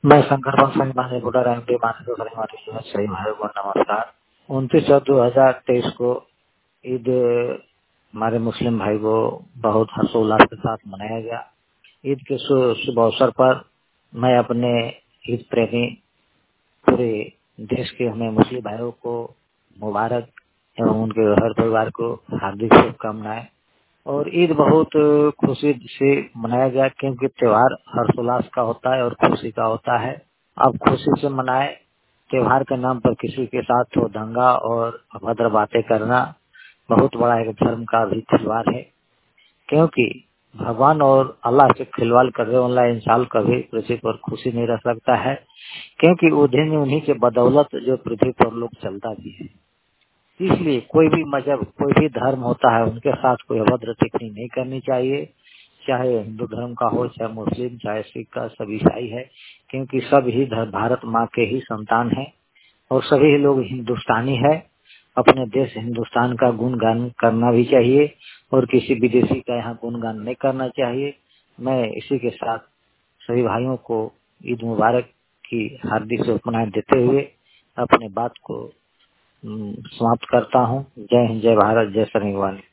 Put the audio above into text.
मैं शंकर पंसाई माने बुडा रामदेव माने सही भाई को नमस्कार। 29/4/2023 को ईद हमारे मुस्लिम भाई को बहुत हर्षोल्लास के साथ मनाया गया। ईद के शुभ अवसर पर मैं अपने ईद प्रेमी पूरे देश के हमें मुस्लिम भाइयों को मुबारक एवं उनके हर परिवार को हार्दिक शुभकामनाएं। और ईद बहुत खुशी से मनाया गया क्योंकि त्योहार हर्षोल्लास का होता है और खुशी का होता है। अब खुशी से मनाए, त्योहार के नाम पर किसी के साथ तो दंगा और अभद्र बातें करना बहुत बड़ा एक धर्म का भी खिलवाड़ है, क्योंकि भगवान और अल्लाह से खिलवाड़ करने वाला इंसान कभी पृथ्वी पर खुशी नहीं रह सकता है, क्योंकि उन्हीं के बदौलत जो पृथ्वी पर लोग चलता भी है। इसलिए कोई भी मजहब, कोई भी धर्म होता है, उनके साथ कोई अभद्र टिप्पणी नहीं करनी चाहिए, चाहे हिंदू धर्म का हो, चाहे मुस्लिम, चाहे सिख का, सब ईसाई है, क्योंकि सब ही भारत माँ के ही संतान है और सभी लोग हिंदुस्तानी है। अपने देश हिंदुस्तान का गुणगान करना भी चाहिए और किसी विदेशी का यहाँ गुणगान नहीं करना चाहिए। मैं इसी के साथ सभी भाइयों को ईद मुबारक की हार्दिक शुभकामनाएं देते हुए अपने बात को समाप्त करता हूँ। जय हिंद, जय भारत, जय श्री भगवान।